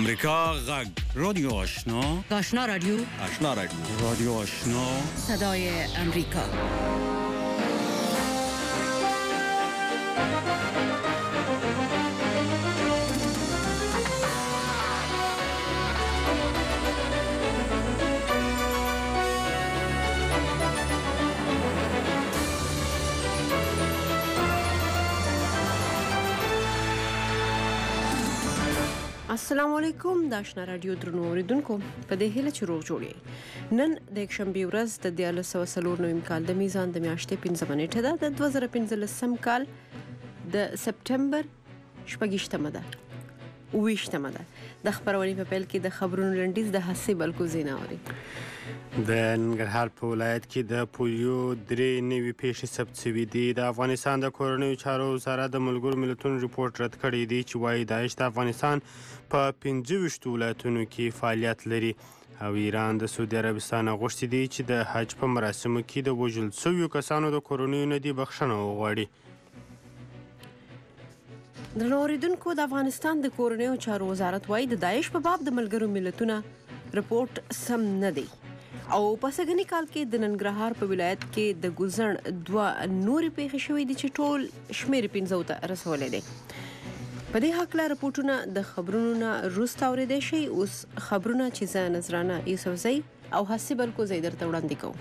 امریکا غږ رادیو آشنا رادیو رادیو آشنا صدای امریکا. السلام علیکم د آشنا رادیو درنو اوریدونکو په دې هیله چې روغ جوړی. نن د یکشنبه ورځ د 1994 کال د میزان د میاشتې 15 نیټه ده د 2015 کال د سپټمبر 28مه ده. د خبرونې په پیل کې د خبرونو لنډیز د حسي بلکو زینا اوري. د ننګرهار په ولایت کې د پولیو 3 نوي پیښې ثبت شوي دي. د افغانستان د کورنیو چارو وزارت د ملګرو ملتونو ریپورت رد کړی دی چې وایي داعش د افغانستان په 25 ولایتونو کې فعالیت لري او ایران د سعودي عربستان غوښتي دي چې د حج په مراسمو کې د وژل شویو کسانو د کورنیو نه دي بخښنه وغواړي. درنو اوریدونکو د افغانستان د کورنیو چارو وزارت وایي د داعش په باب د ملګرو ملتونو ریپورت سم نه دی او په سږني کال کې د ننګرهار په ولایت کې د ګوزن 2 نورې پیښې شوې دي چې ټول شمیر 15 ته رسولې دي. په دې حقله رپورټونه د خبرونو نه وروسته اورېدای شي. اوس خبرونه چې زه نظرانه یوسفزۍ او حسي بلکو زه درته وړاندې کوم.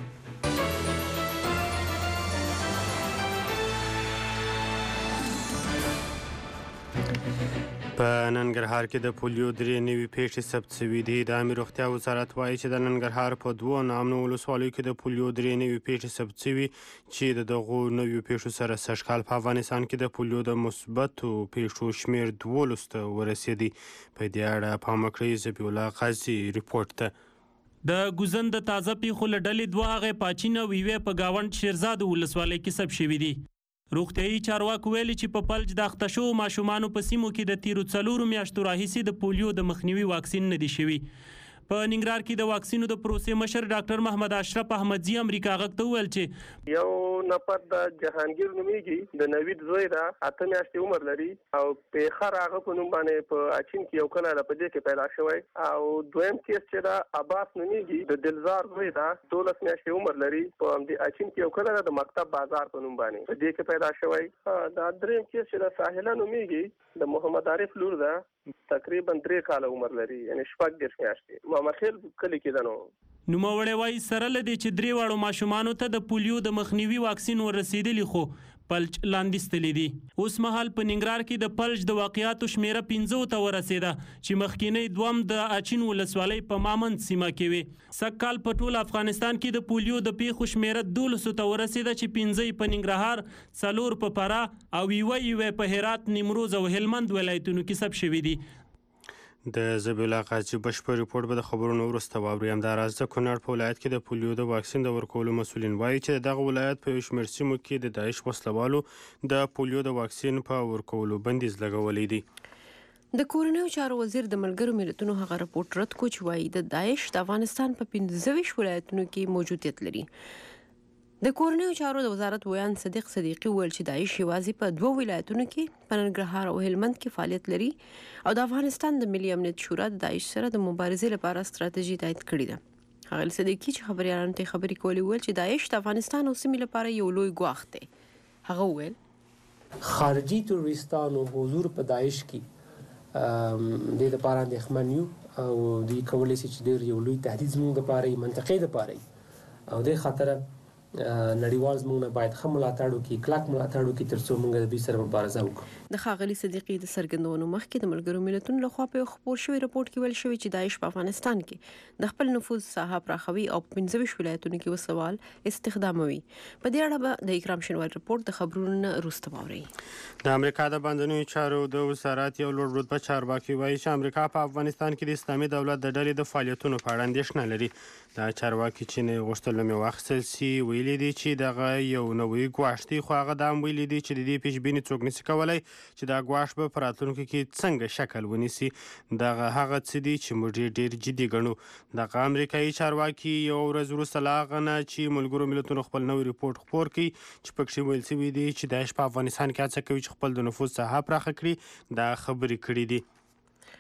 په ننګرهار کې د پولیو 3 نوي پیښې ثبت شوي دي. د عامه روغتیا وزارت وایي چې د ننګرهار په 2 نامنو ولسوالیو کې د پولیو 3 نوي پیښې ثبت شوي چې د دغو نویو پیښو سره سږکال په افغانستان کې د پولیو د مثبتو پیښو شمیر 12 ته ورسېدی. په دې اړه پام وکړئ ذبیح الله قاضي ریپورت ته. د ګوزن د تازه پیښو له ډلې 2 هغې پاچین او یوې په گاونډ شیرزاد ولسوالۍ کې ثبت شوي دي. روغتیايي چارواکو ویلي چې په فلج د اخته شوو ماشومانو په سیمو کې د تیرو 4 میاشتو راهیسې د پولیو د مخنیوي واکسین نه دی شوی. په ننګرهار کې د واکسینو د پروسې مشر ډاکټر محمد اشرف احمدزي امریکا غږ ته وویل چې یو نفر د جهانگیر نومیږي د نوید زوی دا 8 میاشتې عمر لري او په خر هغه په نوم باندې په اچین کې یو کله په دې کې پیدا شوی او دویم کیس چې دا عباس نومیږي د دلزار زوی دا 12 میاشتې عمر لري په دې اچین کې یو کله د مکتب بازار په نوم باندې په دې کې پیدا شوی. دا دریم کیس چې د ساحله نومیږي د محمد عارف لور دا تقریبا 3 کال عمر لري یعنی 14 میاشتې مامخیل کلی کې دنو. نوموړی وایي سره له دې چې 3 واړو ماشومانو ته د پولیو د مخنیوي واکسین ورسېدلی خو فلج لاندې ستلی دي. اوس مهال په ننګرهار کې د فلج د واقعاتو شمیره 15 ته ورسېده چې مخکینی دوم د اچین ولسوالۍ په مامند سیمه کې وي. سږکال په ټول افغانستان کې د پولیو د پیښو شمیره 12 ته ورسېده چې 15 په ننګرهار، 4 په فراه او یوه په هرات، نیمروز او هلمند ولایتونو کې ثبت شوي دي. د ذبیح الله قاضي بشپړ ریپورت به د خبرونو وروسته واورئ. همداراز د کونړ په ولایت کې د پولیو د واکسین د ورکولو مسؤلین وایي چې دغه ولایت په یو شمېر سیمو کې د داعش وسلوالو د پولیو د واکسین په ورکولو بندیز لګولی دی. د کورنیو چارو وزیر د ملګرو ملتونو هغه رپورټ رد کو چې وایي د داعش د افغانستان په 15 ولایتونو کې موجودیت لري. د کورنیو چارو د وزارت ویان صدیق صدیقي ویل چې داعش یوازې په 2 ولایتونو کې په ننګرهار او هلمند کې فعالیت لري او د افغانستان د ملي امنیت شورا د داعش سره د مبارزې لپاره ستراتیژي تایید کړې ده. هغه صدیقي چې خبريالانو ته خبرې کولې ویل چې داعش د افغانستان او سیمې لپاره یو لوی ګواښ دی. هغه ویل خارجي تروریستانو حضور په داعش کې د لپاره اندېښمن یو او د کولې چې ډېر یو لوی تهدید زموږ لپاره منطقې لپاره او د خطر نړیوال زموږ نه باید ښه ملاتړ وکړي، کلک ملاتړ وکړي ترڅو موږ د دوی سره مبارزه وکړو. د ښاغلي صدیقي د څرګندونو مخکې د ملګرو ملتونو لخوا په خپور شوی رپورټ کې ویل شوی چې داعش په افغانستان کې د خپل نفوذ ساحه پراخوي او په 15 ولایتونو کې وسوال استخداموي. په دې اړه به د اکرام شینواری رپورټ د خبرونو نه وروسته واورئ. د امریکا د بندنوي چارو د وزارت یو لوړ رتبه چارواکي وایي چې امریکا په افغانستان کې د اسلامي دولت د ډلې د فعالیتونو په اړه اندېښنه لري. دا چارواکي چې نه غوښتل مې واخیستل شي ویلي دي چې دغه یو نوی ګواښ دی خو هغه دا هم ویلي دي چې د دې پیشبیني څوک نشي کولی چې دا ګواښ به په راتلونکي کې څنګه شکل ونیسي. دغه هغه څه دي چې موږ ډېر جدي ګڼو. دغه امریکایي چارواکي یو ورځ وروسته له هغه نه چې ملګرو ملتونو خپل نوی ریپورټ خپور کړي چې پکې ویل شوي دي چې داعش په افغانستان کې هڅه کوي چې خپل د نفوذ ساحه پراخه کړي، دا خبرې کړي دي.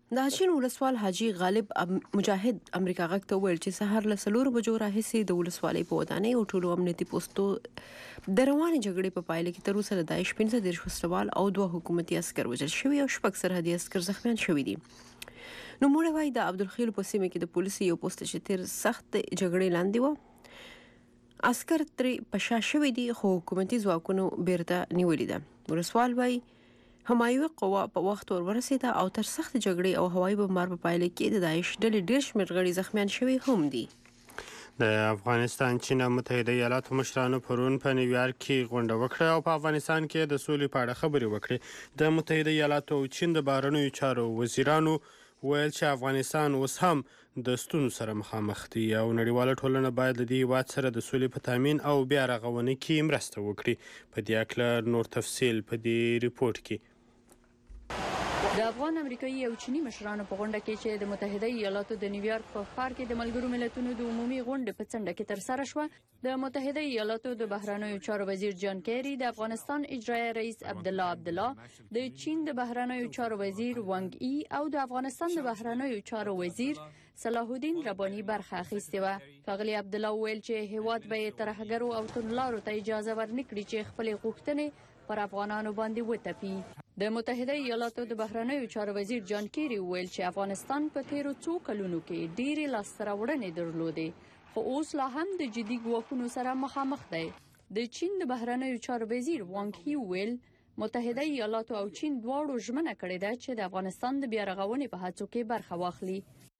د اچین ولسوال حاجی غالب مجاهد امریکا غږ ته وویل چې سهار له 4 بجو راهیسې د ولسوالۍ په ودانۍ او ټولو امنیتي پوسټو د روانې جګړې په پایله کې تر اوسه د داعش 15 وسلوال او 2 حکومتي عسکر وژل شوي او 6 سرحدي عسکر زخمیان شوي دي. نو موږ وایي د عبدالخیل په سیمه کې د پولیسو یو پوسټ چې تیر سخت جګړې لاندې و عسکر ترې پشا شوي دي خو حکومتي ځواکونو بیرته نیولې ده. ولسوال وایي همایوي قوا په وخت ورسېده او تر سخت جګړې او هوایي بمبار په پایله کې د داعش ډلې ډېر شمېر غړي زخمیان شوي هم دي. د افغانستان چین او متحده ایالاتو مشرانو پرون په نیویارک کې غونډه وکړه او په افغانستان کې د سولې په اړه خبرې وکړې. د متحده ایالاتو او چین د بهرنیو چارو وزیرانو ویل چې افغانستان اوس هم د ستونزو سره مخامخ دی او نړیواله ټولنه باید له دې هیواد سره د سولې په تامین او بیا رغونه کې مرسته وکړي. په دې هکله نور تفصیل په دې ریپورت کې. د افغان امریکایي او چینی مشرانو په غونډه کې چې د متحده ایالاتو د نیویارک په ښار کې د ملګرو ملتونو د عمومي غونډې په څنډه کې ترسره شوه، د متحده ایالاتو د بهرنیو چارو وزیر جان کیری، د افغانستان اجرایه رئیس عبدالله، د چین د بهرنیو چارو وزیر وانګ ای او د افغانستان د بهرنیو چارو وزیر صلاح الدین رباني برخه اخیستې وه. ښاغلي عبدالله وویل چې هیواد به ترهګرو او توندلارو ته اجازه ورنکړي چې خپلې غوښتنې پر افغانانو باندې وتپي. د متحده ایالاتو د بهرنیو چارو وزیر جان کیری وویل چې افغانستان په تیرو څو کلونو کې ډېرې لاسته راوړنې درلودې خو اوس لا هم د جدي ګواښونو سره مخامخ دی. د چین د بهرنیو چارو وزیر وانګ هی وویل متحده ایالاتو او چین دواړو ژمنه کړې ده چې د افغانستان د بیا رغونې په هڅو کې برخه واخلي.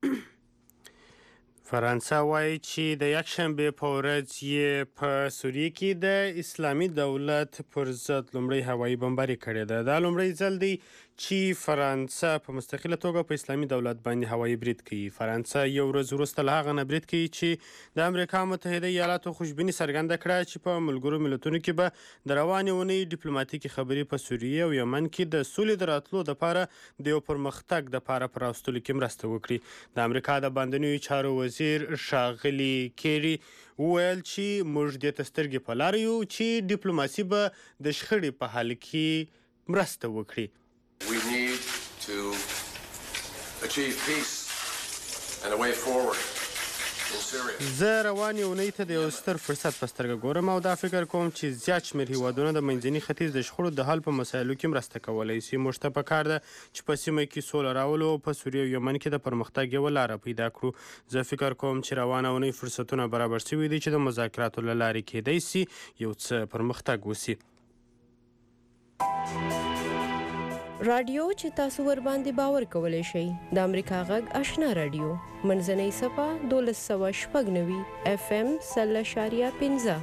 فرانسه وایي چې د یکشنبې په ورځ یې په سوریه کې د اسلامي دولت پر ضد لومړی هوایي بمباري کړې ده. دا لومړی ځل دی چې فرانسه په مستقله توګه په اسلامي دولت باندې هوایي برید کوي. فرانسه یو ورځ وروسته له هغه نه برید کوي چې د امریکا متحده ایالاتو خوشبیني څرګنده کړه چې په ملګرو ملتونو کې به د روانې اونۍ ډیپلوماتیکي خبرې په سوریه او یمن کې د سولې د راتلو دپاره د یو پرمختګ دپاره په راوستلو کې مرسته وکړي. د امریکا د باندنیو چارو وزیر ښاغلي کیری وویل چې موږ دې ته سترګې په لاره یو چې ډیپلوماسي به د شخړې په حل کې مرسته وکړي. We need to achieve peace and a way forward in Syria. زه روانې اونۍ ته د یو ستر فرصت په سترګه ګورم او دا فکر کوم چې زیات شمېر هیوادونه د منځني ختیځ د شخړو د حل په مسایلو کې مرسته کولی شي. موږ ته پکار ده چې په سیمه کې سوله راولو او په سوریه او یمن کې د پرمختګ یوه لاره پیدا کړو. زه فکر کوم چې روانه اونۍ فرصتونه برابر شوي دي چې د مذاکراتو له لارې کیدی شي یو څه پرمختګ وشي. رادیو چې تاسو ور باندې باور کولای شئ د امریکا غږ آشنا رادیو منځنۍ صفه 1290 FM 0.15.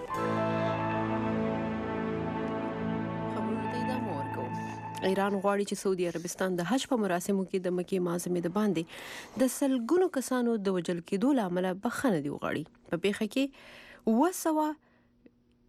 ایران غواړي چې سعودي عربستان د حج په مراسمو کې د مکې معظمې د باندې د سلګونو کسانو د وژل کېدو له امله بخښنه دې وغواړي. په پیښه کې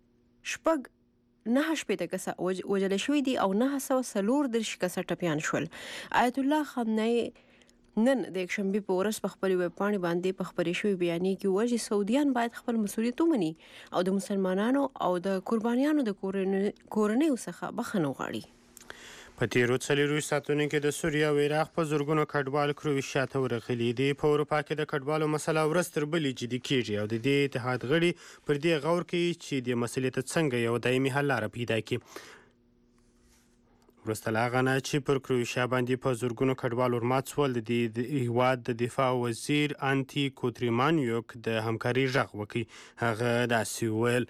9 کسه وژل شوي دي او 934 کسه ټپیان شول. آیت الله خامنه‌ای نن د یکشنبې په ورځ په خپل ویب پاڼې باندې په خپرې شوې بیانیه کې وویل چې سعودیان باید خپل مسؤلیت ومني او د مسلمانانو او د قربانیانو د کورنیو څخه بخښنه وغواړي. په تیرو 4 ساعتونو کې د سوریه او عراق په زرګونو کډوال کروشیا ته ورغلي دي. په اروپا کې د کډوالو مسله ورځ تر بلې جدي کیږي او د دې اتحاد غړي پر دې غور کوي چې د مسلې ته څنګه یو دایمي حل لاره پیدا کړي. وروسته له هغه نه چې پر کروشیا باندې په زرګونو کډوال ورمات شول، د هیواد د دفاع وزیر انټي کوتریمانیوک د همکاري غږ وکړي. هغه داسې وویل: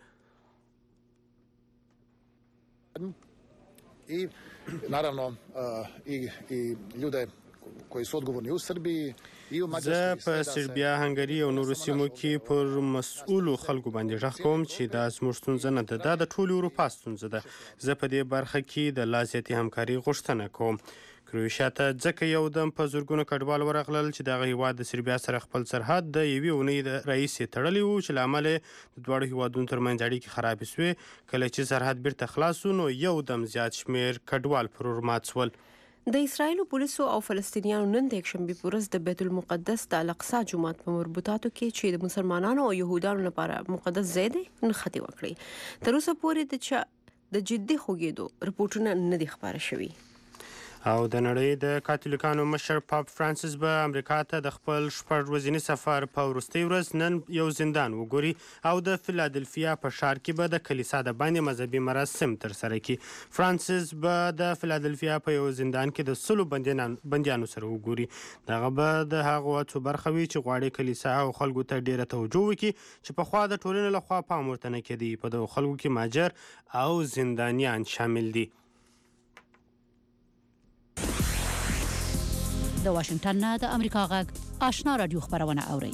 I naravno i ljude koji su odgovorni u Srbiji i u Mađarskoj. زه په سربیا، هنګري او نورو سیمو کې پر مسؤلو خلکو باندې غږ کوم چې دا زموږ ستونزه نه ده، دا د ټولې اروپا ستونزه ده. زه په دې برخه کې د لا زیاتې همکاري غوښتنه کوم. کروشیا ته ځکه یو دم په زرګونو کډوال ورغلل چې دغه هیواد د سربیا سره خپل سرحد د یوې اونۍ راهیسې تړلی و چې له امله د دواړو هیوادونو ترمنځ اړیکې خرابې شوې. کله چې سرحد بیرته خلاص شو نو یو دم زیات شمېر کډوال پر ورمات شول. د اسرایلو پولیسو او فلسطینیانو نن د یکشنبې په ورځ د بیت المقدس د الاقصی جومات په مربوطاتو کې چې د مسلمانانو او یهودانو لپاره مقدس ځای دی نښتې وکړې. تر اوسه پورې د جدي خوږېدو رپورټونه نه دي خپاره شوي. او د نړۍ د کاتولیکانو مشر پاپ فرانسیس به امریکا ته د خپل 6 ورځني سفر په وروستۍ ورځ نن یو زندان وګوري او د فیلادلفیا په ښار کې به د کلیسا د باندې مذهبي مراسم ترسره کړي. فرانسیس به د فیلادلفیا په یو زندان کې د 100 بندیانو سره وګوري. دغه به د هغو هڅو برخه وي چې غواړي کلیسا او خلکو ته ډیره توجه وکړي چې پخوا د ټولنې لخوا پام ورته نه کېدی. په دغو خلکو کې ماجر او زندانیان شامل دي. د واشنگټن نه د امریکا غږ آشنا رادیو خبرونه اوري.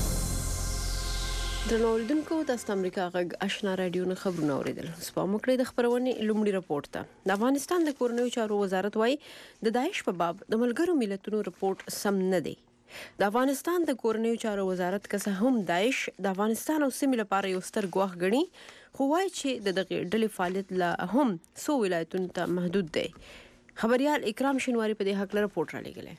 د نوردونکو د امریکا غږ آشنا رادیو نه خبرونه اوریدل. سپما کړی د خبرونې لومړی راپورټ ته. د افغانستان د کورنیو چارو وزارت وايي د داعش په باب د ملګرو ملتونو راپورټ سم نه دی. د افغانستان د کورنیو چارو وزارت که هم داعش د افغانستان او سیمې لپاره یو ستر ګواښ ګڼي، خو وايي چې د دغه ډلې فعالیت لا هم څو ولایتونو ته محدود دی. خبريال اکرام شینواری په دې حق راپورټ را لګلې.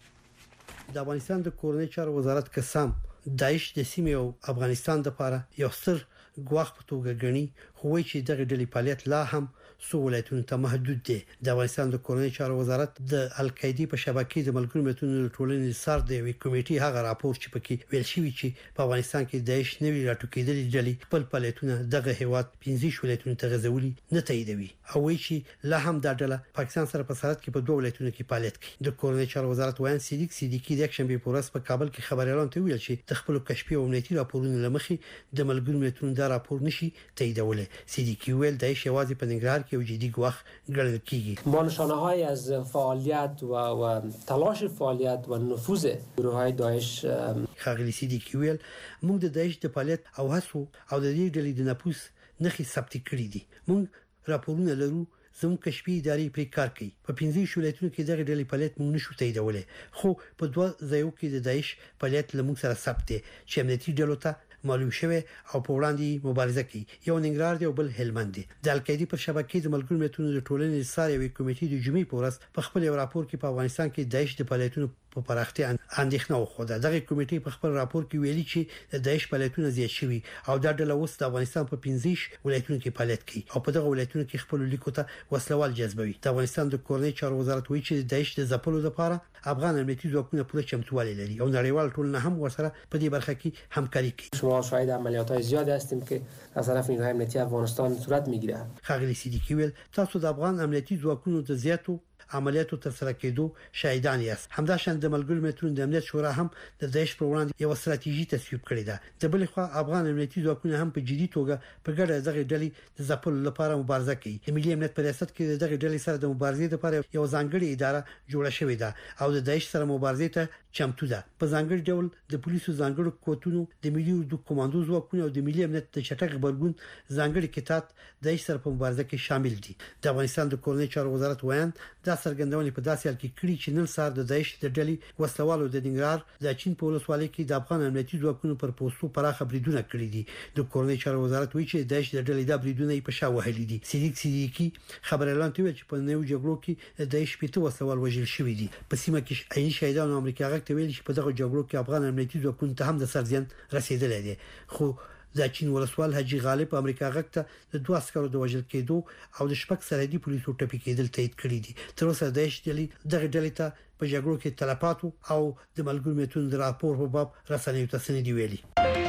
د افغانستان د کورنیو چارو وزارت قسم داعش د سیمې او افغانستان لپاره یو ستر ګواښ په توګه ګڼي، خو وايي چې دغه ډلې فعالیت لا هم څو ولایتونو ته محدود دي. د افغانستان د کورنیو چارو وزارت د القاعده په شبکې د ملګرو ملتونو ټولنې سره د وی کمیټې هغه راپور چې پکې ویل شوی چې په افغانستان کې داعش نوی راټوکېدلې ډلې خپل فعالیتونه دغه هیواد 15 ولایتونو ته غځولي نه تاییدوي او وایي چې لا هم دا ډله پاکستان سره په سرحد کې په 2 ولایتونو کې فعالیت کوي. د کورنیو چارو وزارت وایي صدیقي د اکشن به پورس په کابل کې خبريالان ته ویل چې د خپل کشفي او امنیتي راپورونو لمخې د ملګرو ملتونو دا راپور نشي تاییدولای. صدیقي ویل داعش یوازې په ننګرهار کې یو جدي ګواښ ګڼل کیږي. ما نشانه‌هایی از فعالیت و تلاش فعالیت و نفوذ گروه‌های داعش خاغلی صدیقي ویل موږ د داعش د فعالیت او هڅو او د دې ډلې د نفوذ نښې ثبت کړې دي. موږ راپورونه لرو، زموږ کشفي ادارې پرې کار کوي. په 15 ولایتونو کې دغه ډلې فعالیت موږ نشو تاییدولای، خو په 2 ځایو کې د داعش فعالیت لموږ سره ثبت دي چې امنیتي ډلو ته معلوم شوه او په وړاندې مبارزه کوي. یو ننګرهار دی او بل هلمند دی. د القاعده پر شبکې د ملګرو ملتونو د ټولنې سره وی کمیټې د جمعې په ورځ په خپل راپور کې په افغانستان کې داعش د فعالیتونو په پراختیا اندېښنه وښوده. دغه کمیټې په خپل راپور کې ویلي چې د داعش فعالیتونه زیات شوي او دا ډله اوس د افغانستان په 15 ولایتونو کې فعالیت کوي او په دغه ولایتونو کې خپل لیکو ته وسلوال جذبوي. د افغانستان د کورنیو چارو وزارت وایي چې داعش د ځپلو لپاره افغان امنیتي ځواکونه پوره چمتووالی لري او نړیوال ټولنه هم ورسره په دې برخه کې همکاري کوي. شما شاهد عملیات‌های زیاد هستیم که از طرف نیروهای امنیتی افغانستان صورت می‌گیره. خاغلی صدیقی ویل تاسو د افغان امنیتي ځواکونو د زیاتو عملیاتو ترسره کېدو شاهدان یاست. همداشان د ملګرو ملتونو د امنیت شورا هم د داعش پر وړاندې یو ستراتیژي تصویب کړې ده. د بل خوا افغان امنیتي ځواکونه هم په جدي توګه په ګډه دغه ډلې د ځپلو لپاره مبارزه کوي. د ملي امنیت په ریاست کې دغه ډلې سره د مبارزې لپاره یو ځانګړي اداره جوړه شوې ده او د داعش سره مبارزې ته چمتو ده. په ځانګړي ډول د پولیسو ځانګړو کوټونو، د ملي اردو کمانډو ځواکونو او د ملي امنیت د چټک خبرګون ځانګړي کتاب د داعش سره په مبارزه کې شامل دي. د افغانستان د کورنیو چارو وزارت وایي دا څرګندونه په داسې حال کې کړي چې نن سهار د داعش د ډلې وسلوالو د ننګرهار د چین په ولسوالۍ کې د افغان امنیتي ځواکونو پر پوسټو پراخه بریدونه کړي دي. د کورنیو چارو وزارت وایي چې داعش د ډلې د بریدونه په شا وهلي دي. صدیقي خبريالان ته ویل چې په نوو جګړو کې داعش په وسلوال وژل شوی دي. په سیمه کې عیني شهیدان امریکا غږ ته ویل چې په دغه جګړو کې افغان امنیتي ځواکونو ته هم د سرزین رسیدلې دي. خو د چین ولسوال حاجی غالب امریکا غږ ته د 2 عسکرو د وژل کېدو او د شپږ سرحدي پولیسو ټپي کېدل تایید کړی دي. تر اوسه داعش دغه ډلې ته په جګړو کې تلفاتو او د ملګرو ملتونو د راپور په باب رسنیو ته سندې ویلي.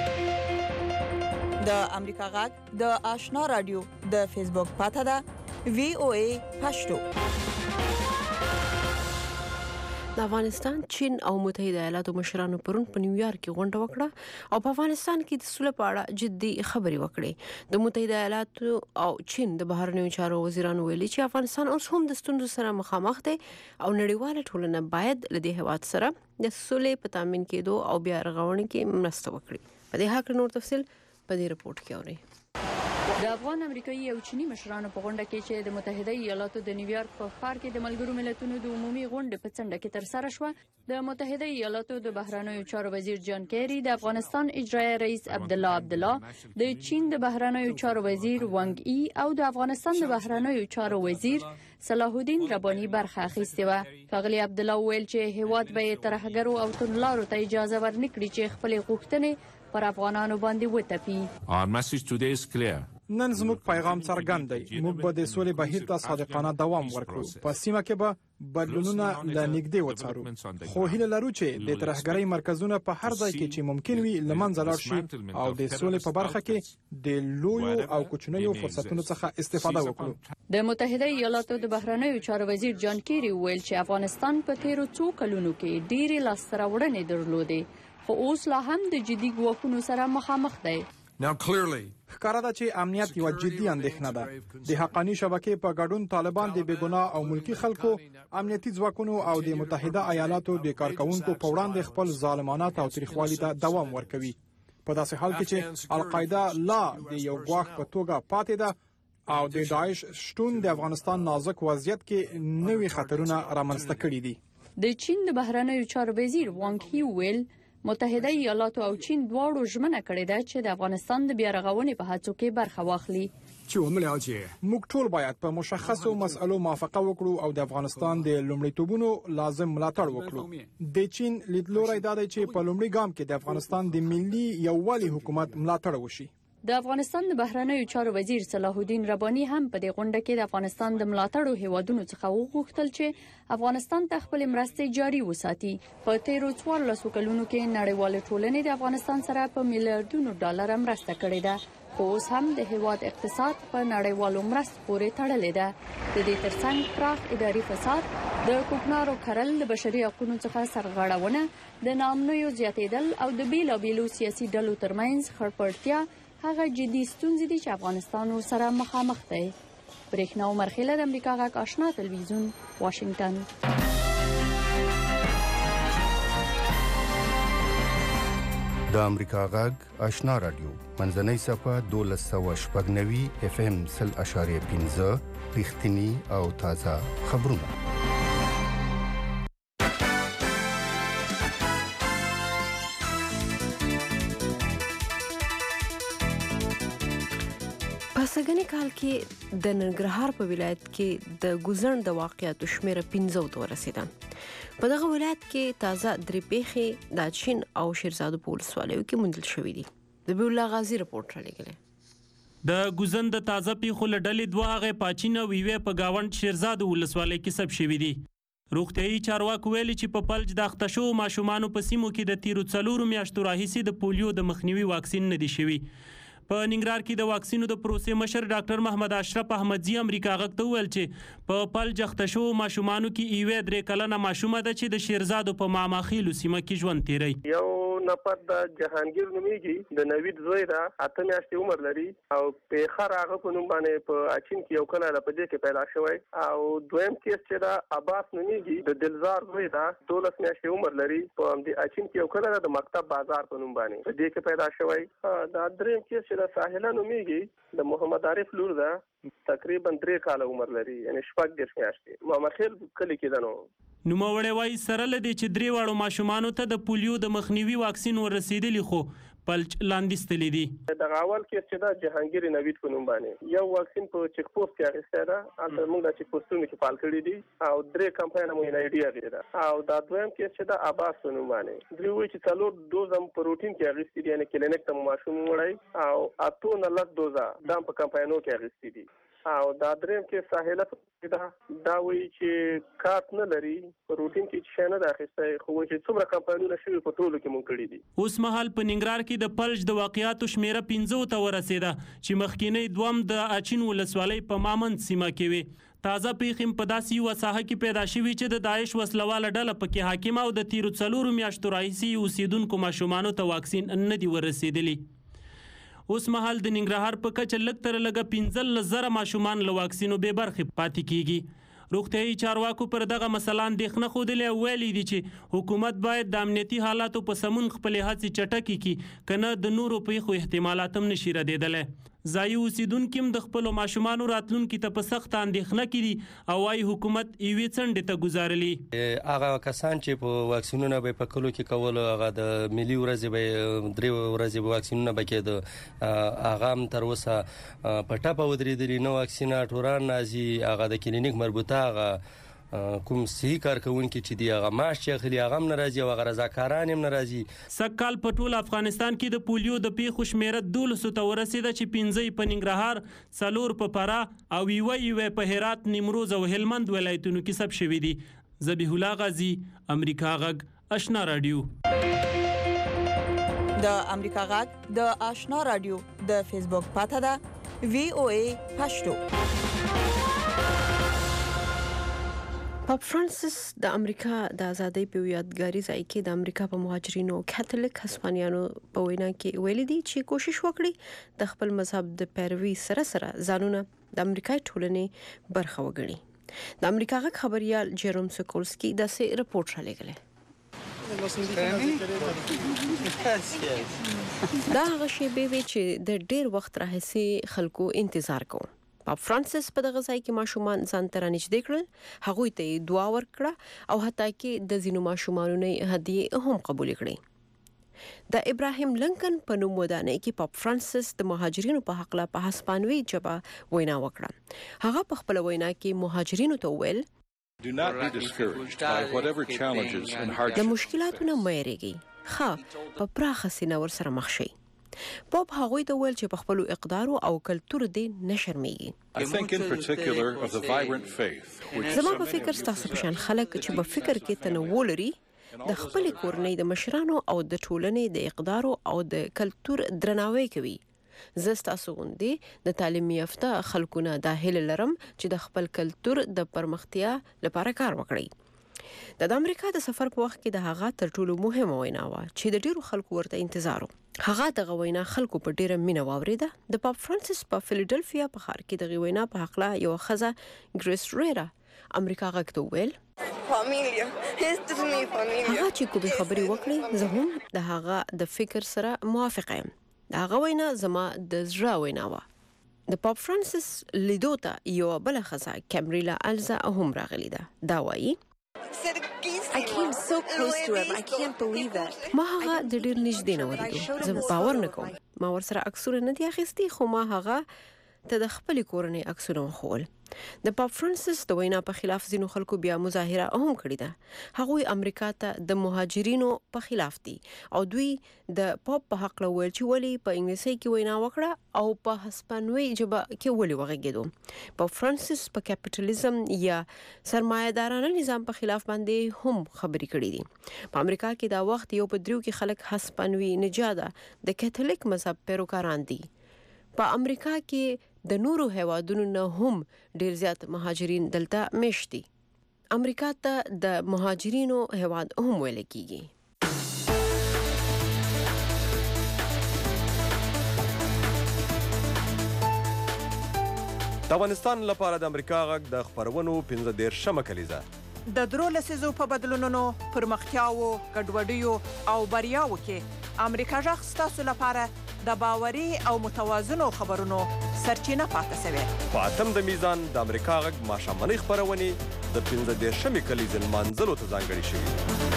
د امریکا غږ د آشنا رادیو د فیسبوک پاڼه ده VOA پښتو. د افغانستان، چین او متحده ایالاتو مشرانو پرون په نیویارک کې غونډه وکړه او په افغانستان کې د سولې په اړه جدي خبرې وکړې. د متحده ایالاتو او چین د بهرنیو چارو وزیرانو ویلي چې افغانستان اوس هم د ستونزو سره مخامخ دی او نړیواله ټولنه باید له دې هیواد سره د سولې په تامین کېدو او بیا رغونې کې مرسته وکړي. په دې حق نور تفصیل په دې رپورت کې اورئ. د افغان امریکایي او چینی مشرانو په غونډه کې چې د متحده ایالاتو د نیویارک په ښار کې د ملګرو ملتونو د عمومي غونډې په څنډه کې ترسره شوه، د متحده ایالاتو د بهرنیو چارو وزیر جان کیری، د افغانستان اجرایي رئیس عبدالله، د چین د بهرنیو چارو وزیر وانګ ای او د افغانستان د بهرنیو چارو وزیر صلاح الدین ربانی برخه اخیستې وه. ښاغلي عبدالله ویل چې هیواد به ترهګرو او توندلارو ته اجازه ورنکړي چې خپل غوښتنې پر افغانانو باندې وتپي. Our message today is clear. نن زموږ پیغام څرګند دی. موږ به د سولې بهیر ته صادقانه دوام ورکړو. په سیمه کې به بدلونونه له نږدې وڅارو خو هیله لرو چې د ترهګرۍ مرکزونه په هر ځای کې چې ممکن وي له منځه لاړ شي او د سولې په برخه کې د لویو او کوچنیو فرصتونو څخه استفاده وکړو. د متحده ایالاتو د بهرنیو چارو وزیر جان کیری ویل چې افغانستان په تیرو څو کلونو کې ډېرې لاسته راوړنې درلودې خو اوس لا هم د جدي ګواښونو سره مخامخ دی. ښکاره ده چې امنیت یو جدي اندېښنه ده. د حقاني شبکې په ګډون طالبان د بېګناه او ملکی خلکو امنیتي ځواکونو او د متحده ایالاتو د کارکونکو په وړاندې خپل ظالمانه تاوتریخوالي ته دوام ورکوي په داسې حال کې چې القاعده لا د یو ګواښ په توګه پاتې ده او د داعش شتون د افغانستان نازک وضعیت کې نوي خطرونه رامنځته کړي دي. د چین د بهرنیو چارو وزیر وانګ هی ویل متحده ایالاتو او چین دواړو ژمنه کړې ده چې د افغانستان د بیارغونې په هڅو کې برخه واخلي. موږ ټول باید په مشخصو مسألو موافقه وکړو او د افغانستان د لومړیتوبونو لازم ملاتړ وکړو. د چین لیدلوری دا دی چې په لومړي ګام کې د افغانستان د ملي یووالي حکومت ملاتړ وشي. د افغانستان د بهرنیو چارو وزیر صلاح الدین رباني هم په دې غونډه کې د افغانستان د ملاتړو هیوادونو څخه وغوښتل چې افغانستان ته خپل مرستې جاري وساتي. په تیرو 14 کلونو کې نړیوال ټولنې د افغانستان سره په میلیارډونو ډالر مرسته کړې ده خو اوس هم د هیواد اقتصاد په نړیوالو مرستو پورې تړلې ده. د دې ترڅنګ پراخ اداري فساد، د کوکنارو کرل، د بشري حقوقو څخه سرغړونه، د ناامنیو زیاتېدل او د بیلابیلو سیاسي ډلو ترمنځ خړپړتیا هغه جدي ستونزې دي چې افغانستان سره مخامخ دی. برېښنا عمر خیله د امریکا غږ آشنا تلویزیون واشنگټن. د امریکا غږ آشنا رادیو منځنۍ صفه 1290 FM 0.5 رښتینی او تازه خبرونه. پسګنی کال کې د ننګرهار په ولایت کې د ګوزن د واقعاتو شمېر 15 ته ورسېده. په دغه ولایت کې تازه درې پیښې د چین او شیرزاد په ولسوالیو کې موندل شوې دي. د بیولله غازی رپورټ رالیږلی. د ګوزن د تازه پیښو له ډلې دوه هغې پاچین او یوې په گاونډ شیرزاد ولسوالۍ کې ثبت شوي دي. روغتیايي چارواکو ویلي چې په فلج د اخته شوو ماشومانو په سیمو کې د تیرو 4 میاشتو راهیسې د پولیو د مخنیوي واکسین نه دی شوی. په ننګرهار کې د واکسینو د پروسې مشر ډاکټر محمد اشرف احمدزي امریکا غږ ته وویل چې په فلج اخته شوو ماشومانو کې یوې 3 کلنه ماشومه ده چې د شیرزادو په ماماخیلو سیمه کې ژوند تیری. یو نفر د جهانگیر نومیږي د نوید زوی دا 8 میاشتې عمر لري او په خر هغه په نوم باندې په اچین کې یو کله په دې کې پیدا شوی او دویم کیس چې دا عباس نومیږي د دلزار زوی دا 12 میاشتې عمر لري په دې اچین کې یو کله د مکتب بازار په نوم باندې په دې کې پیدا شوی. دا دریم کیس چې د ساحله نومیږي د محمد عارف لور دا تقریبا 3 کال عمر لري یعنی 14 میاشتې مامخیل کلی کې دنو. نوموړی وایي سره له دې چې 3 واړو ماشومانو ته د پولیو د مخنیوي واکسین ورسېدلی خو پلچ لاندېستلی دي. د اول کې چې دا جهانگیر نوید په نوم باندې یو واکسین په چیک پوسټ کې اخیسته ده البته موږ د چیک پوسټونو کې فعال کړی دي او 3 کمپاین مو نه ایډیا غیره او دا دویم کې چې دا عباس په نوم باندې دوی وایي چې 4 دوز هم پروتین کې اخیستي دي یعنی کلینیک ته ماشوم وړي او اته نه لږ دوزه دا په کمپاینو کې اخیستي دي او دا دریم کې ساحله دا وایي چې کارت نه لري روټین کې چې نه داخسته خو چې څومره کمپاینونه شوي په ټولو کې مونږ کړی دي. اوس مهال په ننګرهار کې د فلج د واقعاتو شمیره 15 ته ورسېده چې مخکینی دوم د اچین ولسوالۍ په مامند سیمه کې وي. تازه پیښې په داسې یو ساحه کې پیدا شوي چې د داعش وسلواله ډله پکې حاکمه او د تیرو 4 میاشتو راهیسې اوسیدونکو ماشومانو ته واکسین نه دی ورسېدلی. اوس مهال د ننګرهار په کچه لږ تر لږه 15,000 ماشومان له واکسینو بې برخې پاتې کیږي. روغتیايي چارواکو پر دغه مسله اندېښنه ښودلې او ویلي دي چې حکومت باید د امنیتي حالاتو په سمون خپلې هڅې چټکې کړي که نه د نورو پیښو احتمالات هم نشي ردېدلی. ځایي اوسیدونکي هم د خپلو ماشومانو راتلونکي ته په سخته اندېښنه کې دي او وايي حکومت یوې څنډې ته ګزارلي. هغه کسان چې په واکسینونه به په کلو کې کول هغه د ملي ورځې به 3 ورځې به واکسینونه به کېده هغه هم تر اوسه په ټپه ودرېدلي نه واکسیناټوران نازي هغه د کلینیک مربوطه هغه کوم صحیح کارکونکي چې دی هغه معاش چې اخلي هغه هم ناراضي او هغه رضاکاران هم ناراضي. سږکال په ټول افغانستان کې د پولیو د پیښو شمیره 1200 ته ورسېده چې 15 په ننګرهار، 4 په فراه او یوه په هرات، نیمروز او هلمند ولایتونو کې ثبت شوي دي. ذبیح الله غازی، امریکا غږ، آشنا رادیو. د امریکا غږ د آشنا رادیو د فیسبوک پاته ده VOA پښتو. پاپ فرانسیس د امریکا د ازادۍ په یادګاري ځای کې د امریکا په مهاجرینو کاتولیک هسپانیانو په وینا کې ویلي دي چې کوشش وکړي د خپل مذهب د پیروي سره سره ځانونه د امریکایي ټولنې برخه وګڼي. د امریکا غږ خبريال جيروم سکولسکي داسې رپورټ را لېږلی. دا هغه شیبې وې چې د ډېر وخت راهیسې خلکو انتظار کوو. پاپ فرانسیس په دغه ځای کې ماشومان ځان ته رانږدې کړل، هغوی ته دعا ورکړه او حتی کې د ځینو ماشومانو نه هدیې هم قبول کړې. د ابراهیم لنکن په نوم ودانۍ کې پاپ فرانسیس د مهاجرینو په حق له په هسپانوي ژبه وینا وکړه. هغه په خپل وینا کې مهاجرینو ته وویل Do not be discouraged by whatever challenges and hardships. د مشکلاتو نه مه یریږئ، ښه په پراخه سینه ورسره مخ شئ. پاپ هغوی ته ویل چې په خپلو اقدارو او کلتور دې نه شرمېږي. I think in particular of the vibrant faith. زما په فکر ستاسو په شان خلک چې په فکر کې تنوع لري د خپل کورنۍ د مشرانو او د ټولنې د اقدارو او د کلتور درناوی کوي. زه ستاسو غوندې د تعلیم یافته خلکونه د هیله لرم چې د خپل کلتور د پرمختیا لپاره کار وکړي. د امریکا د سفر په وخت کې د هغه تر ټولو مهمه وینا و چې د ډیرو خلکو ورته انتظار و. هغه د وینا خلکو په ډیره مینه واوریده. د پاپ فرانسیس په فیلډلفیا په ښار کې د وینا په حق لا یو خزه ګریس ریرا امریکا غږ ته ویل فامیلیا هیڅ د می فامیلیا. هغه چې کومې خبرې وکړي زه هم د هغه د فکر سره موافق یم. د هغه وینا زما د زړه وینا و. د پاپ فرانسیس لیدو ته یو بل خزه کیمریلا الزا هم راغلی ده. دا وایي I came so close to him. I can't believe it. ما هغه د ډېر نږدې نه ولیدو. زه باور نه کوم. ما ورسره عکسونه نه دي اخیستي، خو ما هغه ته د خپل کورنۍ عکسونه وښول. د پاپ فرانسیس د وینا په خلاف ځینو خلکو بیا مظاهره هم کړې ده. هغوی امریکا ته د مهاجرینو په خلاف دي او دوی د پاپ په حق له ویل چې ولی په انګلیسي کې وینا وکړه او په هسپانوي ژبه کې ولی وغږېدو. پاپ فرانسیس په کیپټالیزم یا سرمایه‌دارانه نظام په خلاف باندې هم خبرې کړې دي. په امریکا کې دا وخت یو په دریو کې خلک هسپانوي نژاده د کاتولیک مذهب پیروکاران دي. په امریکا کې د نورو هیوادونو نه هم ډیر زیات مهاجرین دلته مشتي. امریکا ته د مهاجرینو هیواد هم ویل کیږي. د افغانستان لپاره د امریکا غږ د خبرونو 15 کلیزه د درو لسیزو په بدلونونو، پرمختیاو، ګډوډیو او بریاو کې امریکا غږ ستاسو لپاره د باوري او متوازنو خبرونو سرچینه پاتې شوی. په اتم د میزان د امریکا غږ ماښامنۍ خبرونې د 15 کلیزې لمانځلو ته ځانګړې شوي.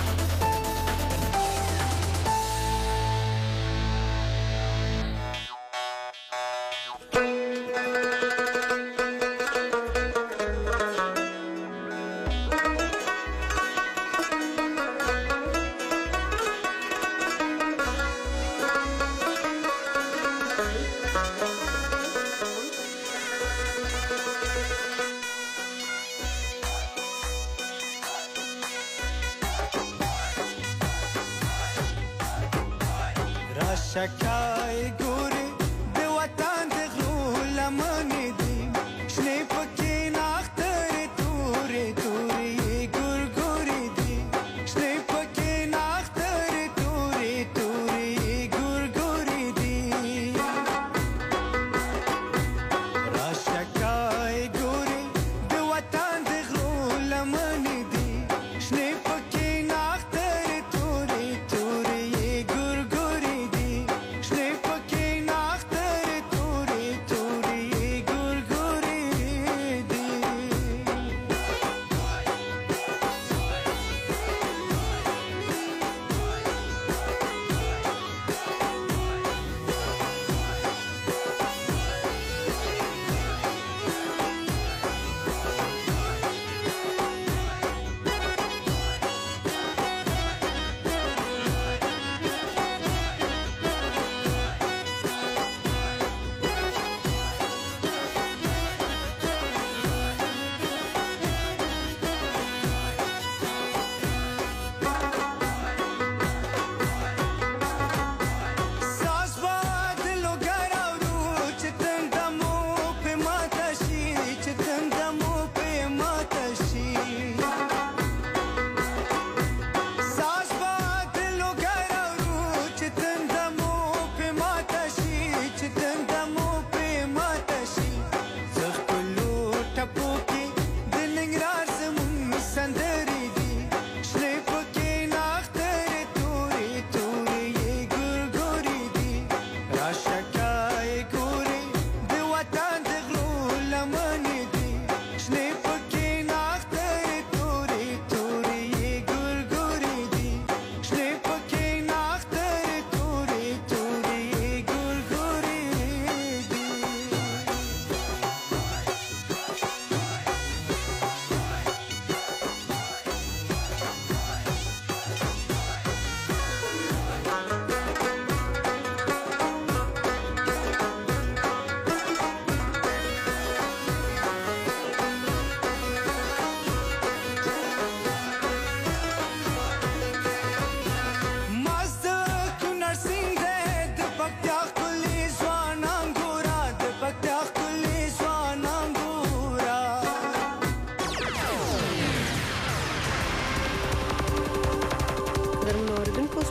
شکای ګوري د وطن د غرو لمنې دي شنې پکې ناخترې تورې تورې ګورګورې دي شنې پکې ناخترې تورې تورې ګورګورې دي را شکای ګوري د وطن د غرو لمنې دي شنې پکې ناخترې تورې تورې ګورګورې دي شنې پکې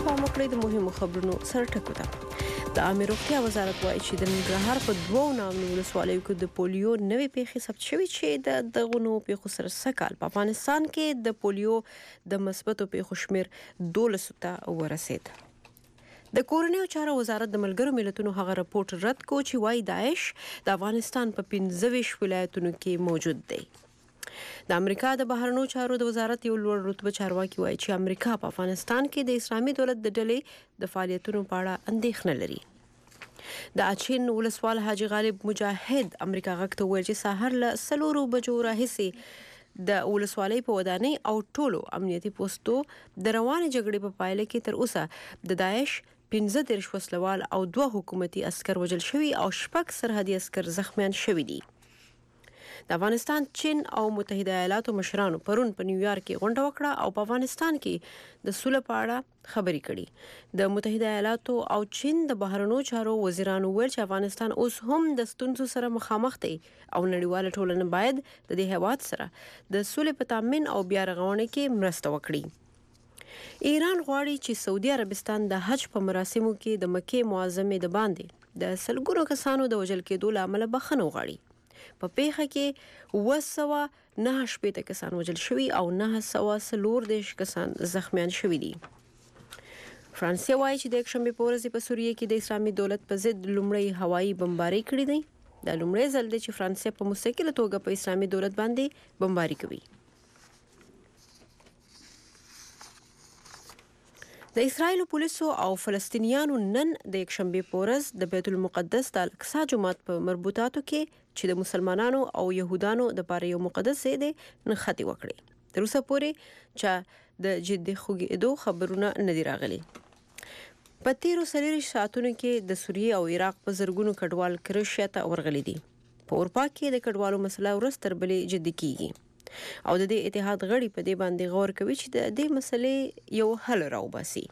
پام وکړئ د مهمو خبرونو سره ټکو ته. د عامه روغتیا وزارت وایي چې د ننګرهار په 2 نامنو ولسوالیو کې د پولیو نوې پیښې ثبت شوې چې د دغونو پیښو سره سکهال په افغانستان کې د پولیو د مثبتو پیښو شمیر 12 ته ورسید. د کورنیو چارو وزارت د ملګرو ملتونو هغه راپورټ رد کو چې وايي داعش د افغانستان په 15 ولایتونو کې موجود دی. د امریکا د بهرنیو چارو د وزارت یو لوړ رتبه چارواکي وایي چې امریکا په افغانستان کې د اسلامي دولت د ډلې د فعالیتونو په اړه اندېښنه لري. د اچین ولسوال حاجی غالب مجاهد امریکا غږ ته ویل چې سحر له 4 بجو راهیسې د ولسوالۍ په ودانۍ او ټولو امنیتي پوسټو د روانې جګړې په پایله کې تر اوسه د داعش 15 وسلوال او 2 حکومتي عسكر وژل شوي او 6 سرحدي عسكر زخمیان شوي دي. د افغانستان، چین او متحده ایالاتو مشرانو پرون په نیویارک کې غونډه وکړه او په افغانستان کې د صلح په اړه خبرې کړي. د متحده ایالاتو او چین د بهرنیو چارو وزیرانو ویل چې افغانستان اوس هم د ستونزو سره مخامخ دی او نړیواله ټولنه باید د دې هیواد سره د صلح په تامین او بیا رغونې کې مرسته وکړي. ایران غواړي چې سعودي عربستان د حج په مراسمو کې د مکې معظمې د باندې د سلګونو کسانو د وژل کېدو لامل بخښنه وغواړي. په پیښه کې 209 کسان وژل شوي او 940 کسان زخمیان شوي دي. فرانسې وایي چې د یکشنبې په ورځ په سوریه کې د اسلامي دولت په ضد لومړی هوایي بمباري کړې ده. دا لومړی ځل دی چې فرانسې په مستقله توګه په اسلامي دولت باندې بمباري کوي. د اسرایل پولیسو او فلسطینیانو نن د یکشنبې په ورځ د بیت المقدس د الاقصی جومات په مربوطاتو کې چې د مسلمانانو او يهودانو د لپاره یو مقدس ځای دی نښتې وکړې. تر اوسه پورې چې د جدي خوږېدو خبرونه نه دي راغلي. په تیرو 40 ساعتونو کې د سوریه او عراق په زرګونو کډوال کرشیا ته ورغلي دي. په اروپا کې د کډوالو مسله ورځ تر بلې جدي کیږي او د دې اتحاد غړي په دې باندې غور کوي چې د دې مسلې یو حل راوباسي.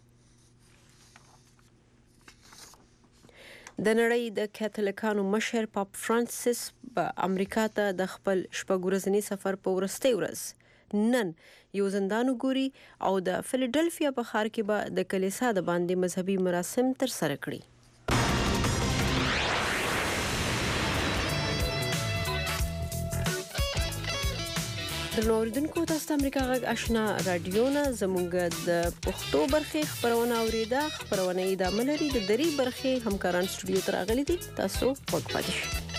د نړۍ د کاتولیکانو مشر پاپ فرانسیس په امریکا ته د خپل شپږورځني سفر په ورستۍ ورځ نن یو زندان ګوري او د فیلډلفیا په ښار کې به د کلیسا د باندې مذهبي مراسم تر سره کړي. نوریدونکو تاسو د امریکا غږ آشنا رادیو نه زموږ د پښتو برخې خبرونه اوریدا. خبرونه ادامه لري. د دری برخې همکاران سټوډیو ته راغلي دي. تاسو وګورئ.